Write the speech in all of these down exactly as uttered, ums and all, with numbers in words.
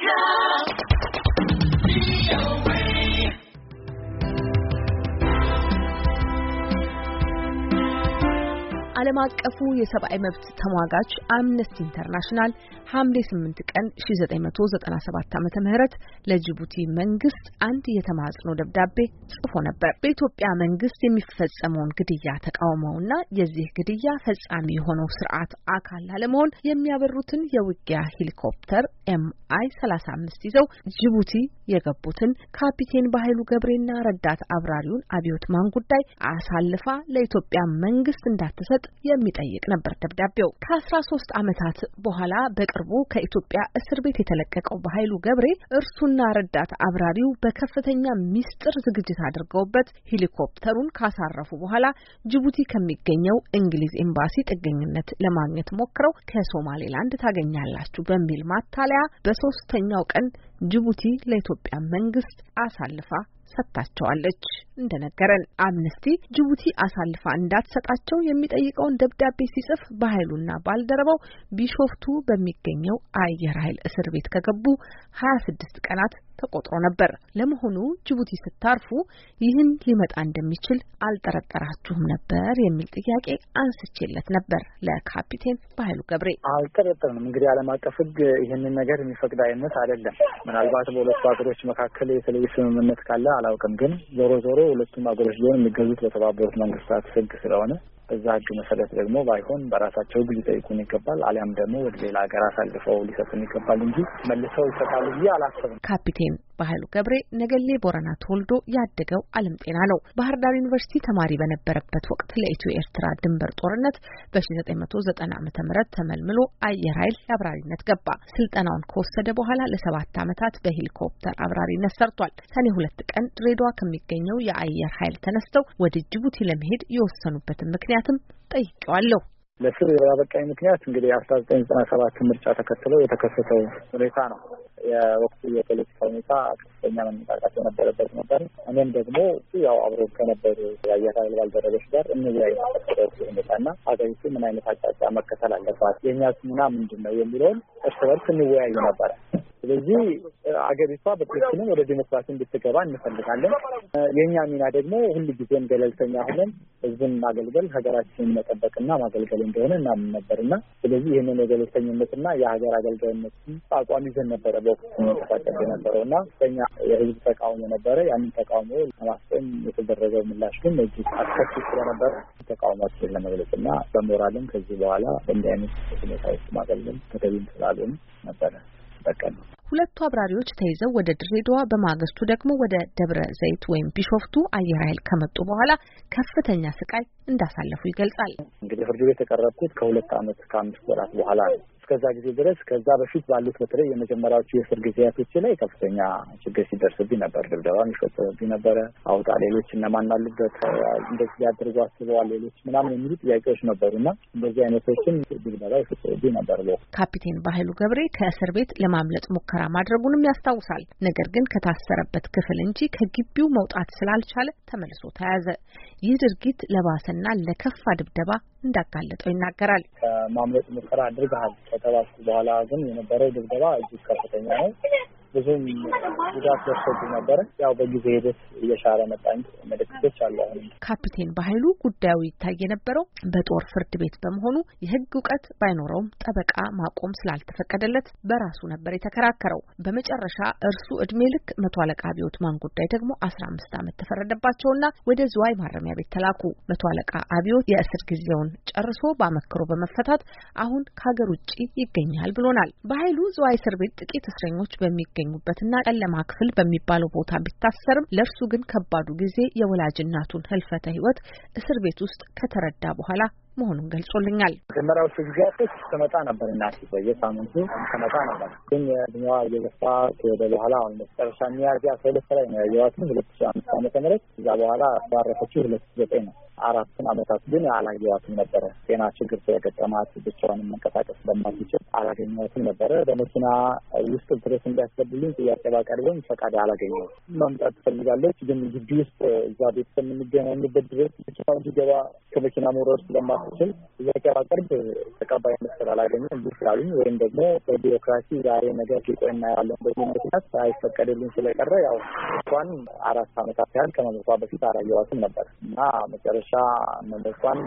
ዓለም አቀፉ የሰብአዊ መብት ተሟጋች አምነስቲ ኢንተርናሽናል ሐምሌ ስምንት ቀን ሺህ ዘጠኝ መቶ ዘጠና ሰባት ዓመተ ምህረት ለጅቡቲ መንግስት አንድ የተማጽኖ ደብዳቤ ጽፎ ነበር። በኢትዮጵያ መንግስት የሚፈጸመውን ግድያ ተቃውመውና የዚህ ግድያ ፈጻሚ የሆነው ስርዓት አካል ላለመሆን የሚያበሩትን የውጊያ ሄሊኮፕተር ኤም አይ ሰላሳ አምስት ይዘው ጅቡቲ የገቡትን ካፒቴን በኃይሉ ገብሬና ረዳት አብራሪውን አብዮት ማንጉዳይ አሳልፋ ለኢትዮጵያ መንግስት እንዳትሰጥ የሚጠይቅ ነበር ደብዳቤው። ከአስራ ሶስት ዓመታት በኋላ በቅርቡ ከኢትዮጵያ እስር ቤት የተለቀቀው በኃይሉ ገብሬ እርሱና ረዳት አብራሪው በከፍተኛ ሚስጥር ዝግጅት አድርገውበት ሄሊኮፕተሩን ካሳረፉ በኋላ ጅቡቲ ከሚገኘው እንግሊዝ ኤምባሲ ጥገኝነት ለማግኘት ሞክረው ከሶማሌላንድ ታገኛላችሁ በሚል ማታለያ በሶስተኛው ቀን ጅቡቲ ለኢትዮጵያ መንግስት አሳልፋ ሰጣቸዋለች። እንደነገረን አምነስቲ ጅቡቲ አሳልፋ እንዳትሰጣቸው የሚጠይቀውን ደብዳቤ ሲጽፍ በኃይሉና ባልደረባው ቢሾፍቱ በሚገኘው አየር ኃይል እስር ቤት ከገቡ ሀያ ስድስት ቀናት ተቆጥሮ ነበር። ለመሆኑ ጅቡቲ ስታርፉ ይህን ሊመጣ እንደሚችል አልጠረጠራችሁም ነበር የሚል ጥያቄ አንስቼለት ነበር ለካፒቴን በኃይሉ ገብሬ። አልጠረጠርንም። እንግዲህ ዓለም አቀፍ ሕግ ይህንን ነገር የሚፈቅድ አይነት አይደለም። ምናልባት በሁለቱ ሀገሮች መካከል የተለየ ስምምነት ካለ አላውቅም። ግን ዞሮ ዞሮ ሁለቱም ሀገሮች ሊሆን የሚገዙት በተባበሩት መንግስታት ሕግ ስለሆነ በዛ ሕግ መሰረት ደግሞ ባይሆን በራሳቸው ሕግ ሊጠይቁን ይገባል፣ አሊያም ደግሞ ወደ ሌላ ሀገር አሳልፈው ሊሰጡን ይገባል እንጂ መልሰው ይሰጣሉ ብዬ አላስብም። ካፒቴን በኃይሉ ገብሬ ነገሌ ቦረና ተወልዶ ያደገው ዓለም ጤና ነው። ባህር ዳር ዩኒቨርሲቲ ተማሪ በነበረበት ወቅት ለኢትዮ ኤርትራ ድንበር ጦርነት በ1990 ዓመተ ምህረት ተመልምሎ አየር ኃይል አብራሪነት ገባ። ስልጠናውን ከወሰደ በኋላ ለሰባት ዓመታት በሄሊኮፕተር አብራሪነት ሰርቷል። ሰኔ ሁለት ቀን ድሬዳዋ ከሚገኘው የአየር ኃይል ተነስተው ወደ ጅቡቲ ለመሄድ የወሰኑበትን ምክንያትም ጠይቄዋለሁ። ለስር ያበቃኝ ምክንያት እንግዲህ አስራ ዘጠኝ ዘጠና ሰባት ምርጫ ተከትሎ የተከሰተው ሁኔታ ነው። የወቅቱ የፖለቲካ ሁኔታ ከፍተኛ መነቃቃት የነበረበት ነበር። እኔም ደግሞ ያው አብሮ ከነበሩ የአየር ኃይል ባልደረቦች ጋር እነዚህ አይነት ሁኔታና ሀገሪቱ ምን አይነት አቅጣጫ መከተል አለባት፣ የእኛ ሚና ምንድን ነው የሚለውን እርስ በርስ እንወያዩ ነበር። ስለዚህ አገሪቷ በትክክልም ወደ ዲሞክራሲ እንድትገባ እንፈልጋለን። የኛ ሚና ደግሞ ሁልጊዜም ገለልተኛ ሆነን ህዝብን ማገልገል፣ ሀገራችንን መጠበቅና ማገልገል እንደሆነ እናምን ነበርና ስለዚህ ይህንን የገለልተኝነትና የሀገር አገልጋይነትን አቋም ይዘን ነበረ በወቅቱ ተፈቀደ ነበረውና ከኛ የህዝብ ተቃውሞ ነበረ። ያንን ተቃውሞ ለማስቆም የተደረገው ምላሽ ግን እጅግ አስከፊ ስለነበረ ተቃውሟችንን ለመግለጽና በሞራልም ከዚህ በኋላ እንዲህ አይነት ሁኔታዎች ማገልገል ተገቢም ስላልሆነ ነበረ ተጠቀም። ሁለቱ አብራሪዎች ተይዘው ወደ ድሬዳዋ በማግስቱ ደግሞ ወደ ደብረ ዘይት ወይም ቢሾፍቱ አየር ኃይል ከመጡ በኋላ ከፍተኛ ስቃይ እንዳሳለፉ ይገልጻል። እንግዲህ ፍርድ ቤት የተቀረብኩት ከሁለት ዓመት ከአምስት ወራት በኋላ ነው። እስከዛ ጊዜ ድረስ ከዛ በፊት ባሉት በተለይ የመጀመሪያዎቹ የእስር ጊዜያቶች ላይ ከፍተኛ ችግር ሲደርስብኝ ነበር። ድብደባ የሚፈጸምብኝ ነበረ። አውጣ ሌሎች እነማን አሉበት እንደዚህ ያድርጉ አስበዋል ሌሎች ምናምን የሚሉ ጥያቄዎች ነበሩና እንደዚህ አይነቶችን ድብደባ ይፈጸምብኝ ነበር። ካፒቴን በኃይሉ ገብሬ ከእስር ቤት ለማምለጥ ሙከራ ማድረጉንም ያስታውሳል። ነገር ግን ከታሰረበት ክፍል እንጂ ከግቢው መውጣት ስላልቻለ ተመልሶ ተያዘ። ይህ ድርጊት ለባሰና ለከፋ ድብደባ እንዳጋለጠው ይናገራል። ከማምለጥ ሙከራ አድርገሃል ከተባልኩ በኋላ ግን የነበረው ድብደባ እጅግ ከፍተኛ ነው። ብዙም ጉዳት ደርሶብኝ ነበረ። ያው በጊዜ ሂደት እየሻረ መጣኝ። ምልክቶች አሉ። አሁን ካፒቴን በኃይሉ ጉዳዩ ይታይ የነበረው በጦር ፍርድ ቤት በመሆኑ የሕግ እውቀት ባይኖረውም ጠበቃ ማቆም ስላልተፈቀደለት በራሱ ነበር የተከራከረው። በመጨረሻ እርሱ እድሜ ልክ መቶ አለቃ አብዮት ማንጉዳይ ደግሞ አስራ አምስት ዓመት ተፈረደባቸውና ወደ ዝዋይ ማረሚያ ቤት ተላኩ። መቶ አለቃ አብዮት የእስር ጊዜውን ጨርሶ በአመክሮ በመፈታት አሁን ከሀገር ውጪ ይገኛል ብሎናል። በኃይሉ ዝዋይ እስር ቤት ጥቂት እስረኞች በሚገኙ በትና ጨለማ ክፍል በሚባለው ቦታ ቢታሰርም ለርሱ ግን ከባዱ ጊዜ የወላጅ እናቱን ህልፈተ ህይወት እስር ቤት ውስጥ ከተረዳ በኋላ መሆኑን ገልጾልኛል። መጀመሪያው ጊዜያቶች ተመጣ ነበር እና በየሳምንቱ ተመጣ ነበር። ግን የድኛዋ እየገፋ ከወደ በኋላ አሁን መጨረሻ ሚያዝያ ሁለት ላይ ነው ያየኋት ሁለት ሺህ አምስት ዓመተ ምህረት እዛ በኋላ ባረፈችው ሁለት ሺህ ዘጠኝ ነው። አራቱን ዓመታት ግን አላየኋትም ነበረ። ጤና ችግር ስለገጠማት ብቻዋን መንቀሳቀስ ስለማትችል አላገኘኋትም ነበረ። በመኪና ውስጥ ድረስ እንዲያስገቡልኝ ጥያቄ ባቀርብም ፈቃድ አላገኘሁም። መምጣት ትፈልጋለች ግን ግቢ ውስጥ እዛ ቤተሰብ የምንገናኝበት ድረስ ብቻዋን እንዲገባ ከመኪና መውረድ ስለማ ስል ጥያቄ ባቀርብ ተቀባይነት ስላላገኘ እንዲህ ስላሉኝ ወይም ደግሞ በቢሮክራሲ ዛሬ ነገር ሊቆይና ያለን በዚህ ምክንያት አይፈቀድልኝ ስለቀረ ያው እንኳን አራት ዓመታት ያህል ከመሞቷ በፊት አላየኋትም ነበር እና መጨረሻ መሞቷን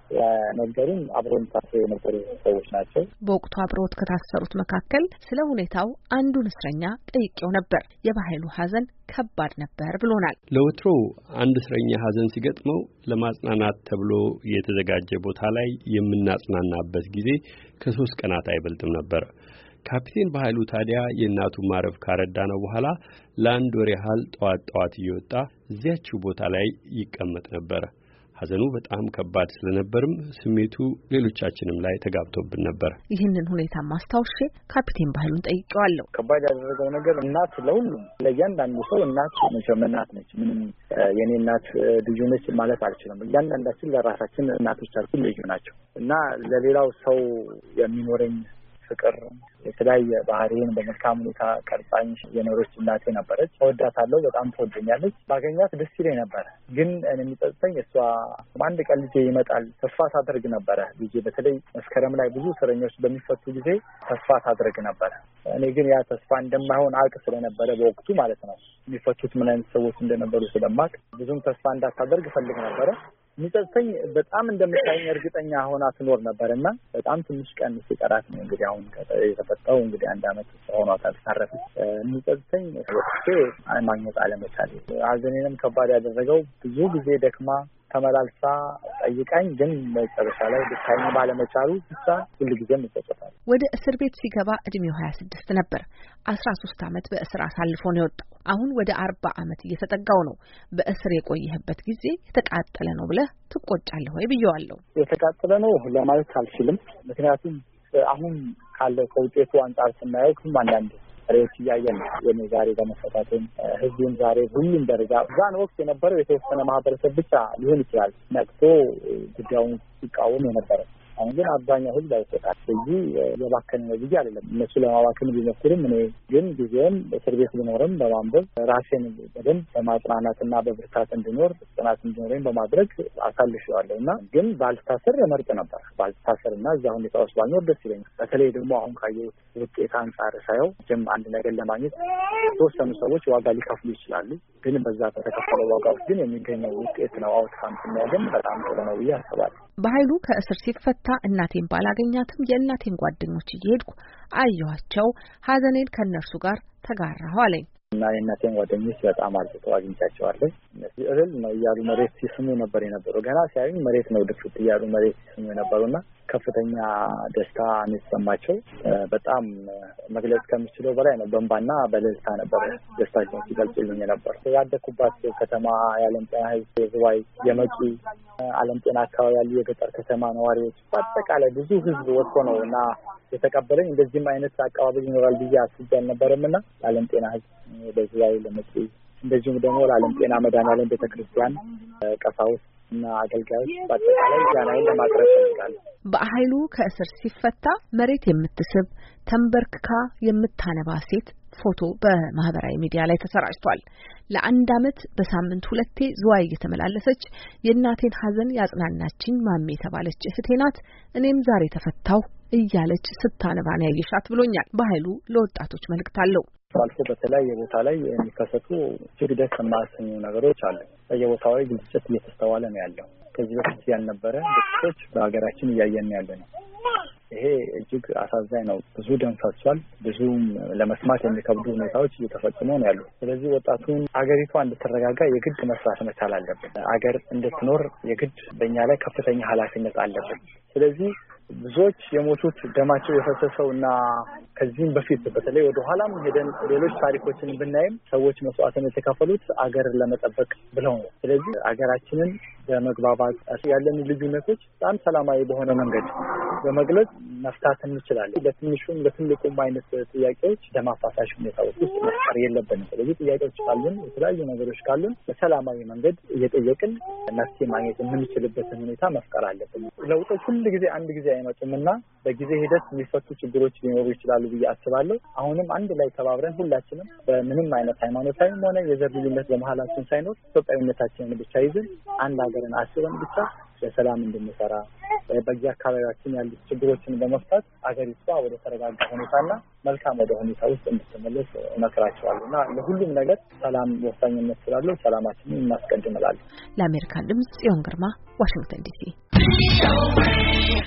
የነገሩን አብረውን ታስረው የነበሩ ሰዎች ናቸው። በወቅቱ አብረውት ከታሰሩት መካከል ስለ ሁኔታው አንዱን እስረኛ ጠይቄው ነበር። የባህሉ ሐዘን ከባድ ነበር ብሎናል። ለወትሮ አንድ እስረኛ ሐዘን ሲገጥመው ለማጽናናት ተብሎ የተዘጋጀ ቦታ ላይ የምናጽናናበት ጊዜ ከሶስት ቀናት አይበልጥም ነበር። ካፒቴን ባህሉ ታዲያ የእናቱ ማረፍ ካረዳ ነው በኋላ ለአንድ ወር ያህል ጠዋት ጠዋት እየወጣ እዚያችው ቦታ ላይ ይቀመጥ ነበር። ሐዘኑ በጣም ከባድ ስለነበርም ስሜቱ ሌሎቻችንም ላይ ተጋብቶብን ነበር። ይህንን ሁኔታ ማስታወሼ ካፒቴን ባህሉን ጠይቄዋለሁ። ከባድ ያደረገው ነገር እናት ለሁሉም ለእያንዳንዱ ሰው እናት ነች፣ እናት ነች። ምንም የኔ እናት ልዩ ነች ማለት አልችልም። እያንዳንዳችን ለራሳችን እናቶቻችን ልዩ ናቸው እና ለሌላው ሰው የሚኖረኝ ፍቅር የተለያየ ባህሪን በመልካም ሁኔታ ቀርጻኝ የኖረች እናቴ ነበረች። እወዳታለሁ። በጣም ትወደኛለች። ባገኛት ደስ ይለኝ ነበር። ግን እኔ የሚጸጽተኝ እሷ አንድ ቀን ልጄ ይመጣል ተስፋ ታደርግ ነበረ። ልጄ በተለይ መስከረም ላይ ብዙ እስረኞች በሚፈቱ ጊዜ ተስፋ ታደርግ ነበረ። እኔ ግን ያ ተስፋ እንደማይሆን አውቅ ስለነበረ በወቅቱ ማለት ነው የሚፈቱት ምን አይነት ሰዎች እንደነበሩ ስለማውቅ ብዙም ተስፋ እንዳታደርግ ፈልግ ነበረ። የሚጸጽተኝ በጣም እንደምታየኝ እርግጠኛ ሆና ትኖር ነበርና በጣም ትንሽ ቀን ሲቀራት ነው እንግዲህ አሁን የተፈታው እንግዲህ አንድ አመት ሆኗታል ታረፈች። የሚጸጽተኝ ወጥቼ ማግኘት አለመቻሌ ሐዘኔንም ከባድ ያደረገው ብዙ ጊዜ ደክማ ተመላልሳ ጠይቃኝ ግን መጨረሻ ላይ ብቻዬን ባለመቻሉ ብቻ ሁሉ ጊዜ እጸጸታለሁ። ወደ እስር ቤት ሲገባ እድሜው ሀያ ስድስት ነበር። አስራ ሶስት አመት በእስር አሳልፎ ነው የወጣው። አሁን ወደ አርባ አመት እየተጠጋው ነው። በእስር የቆየህበት ጊዜ የተቃጠለ ነው ብለህ ትቆጫለህ ወይ ብየዋለሁ። የተቃጠለ ነው ለማለት አልችልም። ምክንያቱም አሁን ካለው ከውጤቱ አንጻር ስናየው ሁሉ አንዳንድ ፍሬዎች እያየን ነው። የኔ ዛሬ በመፈታተን ህዝቡን ዛሬ ሁሉም ደረጃ ዛን ወቅት የነበረው የተወሰነ ማህበረሰብ ብቻ ሊሆን ይችላል ነቅቶ ጉዳዩን ሲቃወም የነበረ። አሁን ግን አብዛኛው ህዝብ አይተካል። ስለዚህ የባከነ ነው ብዬ አይደለም። እነሱ ለማባከን ቢሞክሩም እኔ ግን ጊዜም እስር ቤት ቢኖርም በማንበብ ራሴን በደንብ በማጽናናትና በብርታት እንድኖር ጽናት እንዲኖረኝ በማድረግ አሳልፌዋለሁ እና ግን ባልታሰር እመርጥ ነበር። ባልታሰርና እዛ ሁኔታ ውስጥ ባልኖር ደስ ይለኛል። በተለይ ደግሞ አሁን ካየሁት ውጤት አንጻር ሳየው ጀም አንድ ነገር ለማግኘት የተወሰኑ ሰዎች ዋጋ ሊከፍሉ ይችላሉ። ግን በዛ ከተከፈለው ዋጋ ውስጥ ግን የሚገኘው ውጤት ነው አውትካም ስናገኝ በጣም ጥሩ ነው ብዬ አስባለሁ። በኃይሉ ከእስር ሲፈታ እናቴን ባላገኛትም የእናቴን ጓደኞች እየሄድኩ አየኋቸው። ሐዘኔን ከነርሱ ጋር ተጋራሁ አለኝ። እና የእናቴን ጓደኞች በጣም አልተው አግኝቻቸዋለሁ። እህል ነው እያሉ መሬት ሲስሙ ነበር የነበረው። ገና ሲያዩኝ መሬት ነው ድፍት እያሉ መሬት ሲስሙ የነበሩና ከፍተኛ ደስታ የተሰማቸው በጣም መግለጽ ከምችለው በላይ ነው። በእንባና በእልልታ ነበር ደስታቸውን ሲገልጹልኝ ነበር። ያደኩባት ከተማ የዓለም ጤና ህዝብ ዝዋይ፣ የመቂ ዓለም ጤና አካባቢ ያሉ የገጠር ከተማ ነዋሪዎች በአጠቃላይ ብዙ ህዝብ ወጥቶ ነው እና የተቀበለኝ። እንደዚህም አይነት አቀባበል ይኖራል ብዬ አስቤ አልነበረም እና የዓለም ጤና ህዝብ በዝዋይ ለመቂ እንደዚሁም ደግሞ ለዓለም ጤና መድኃኔዓለም ቤተክርስቲያን ቀሳውስት እና አገልጋዮች በአጠቃላይ ዛናይ ለማቅረብ ፈልጋለሁ። በኃይሉ ከእስር ሲፈታ መሬት የምትስብ ተንበርክካ የምታነባ ሴት ፎቶ በማህበራዊ ሚዲያ ላይ ተሰራጭቷል። ለአንድ አመት በሳምንት ሁለቴ ዝዋይ እየተመላለሰች የእናቴን ሐዘን ያጽናናችኝ ማሜ የተባለች እህቴ ናት። እኔም ዛሬ ተፈታው እያለች ስታነባ ነው ያየሻት ብሎኛል። በኃይሉ ለወጣቶች መልእክት አለው። አልፎ በተለያየ ቦታ ላይ የሚከሰቱ እጅግ ደስ የማያሰኙ ነገሮች አሉ። በየቦታው ላይ ግጭት እየተስተዋለ ነው ያለው። ከዚህ በፊት ያልነበረ ግጭቶች በሀገራችን እያየን ያለ ነው። ይሄ እጅግ አሳዛኝ ነው። ብዙ ደም ፈሷል። ብዙ ለመስማት የሚከብዱ ሁኔታዎች እየተፈጸሙ ነው ያሉ። ስለዚህ ወጣቱን ሀገሪቷ እንድትረጋጋ የግድ መስራት መቻል አለብን። ሀገር እንድትኖር የግድ በእኛ ላይ ከፍተኛ ኃላፊነት አለብን። ስለዚህ ብዙዎች የሞቱት ደማቸው የፈሰሰው እና ከዚህም በፊት በተለይ ወደ ኋላም ሄደን ሌሎች ታሪኮችን ብናይም ሰዎች መስዋዕትን የተከፈሉት አገርን ለመጠበቅ ብለው ነው። ስለዚህ አገራችንን በመግባባት ያለን ልዩነቶች በጣም ሰላማዊ በሆነ መንገድ በመግለጽ መፍታት እንችላለን። ለትንሹም ለትልቁም አይነት ጥያቄዎች ደም አፋሳሽ ሁኔታዎች ውስጥ መፍጠር የለብንም። ስለዚህ ጥያቄዎች ካሉን የተለያዩ ነገሮች ካሉን በሰላማዊ መንገድ እየጠየቅን መፍትሄ ማግኘት የምንችልበትን ሁኔታ መፍጠር አለብን። ለውጦች ሁሉ ጊዜ አንድ ጊዜ አይመጡምና በጊዜ ሂደት የሚፈቱ ችግሮች ሊኖሩ ይችላሉ ብዬ አስባለሁ። አሁንም አንድ ላይ ተባብረን ሁላችንም በምንም አይነት ሃይማኖታዊም ሆነ የዘር ልዩነት በመሀላችን ሳይኖር ኢትዮጵያዊነታችንን ብቻ ይዘን አንድ ሀገርን አስበን ብቻ ለሰላም እንድንሰራ በየአካባቢያችን ያሉ ችግሮችን በመፍታት አገሪቷ ወደ ተረጋጋ ሁኔታና መልካም ወደ ሁኔታ ውስጥ እንድትመለስ እመክራቸዋለሁ እና ለሁሉም ነገር ሰላም ወሳኝነት ስላለው ሰላማችንን እናስቀድም እላለሁ። ለአሜሪካ ድምጽ ጽዮን ግርማ ዋሽንግተን ዲሲ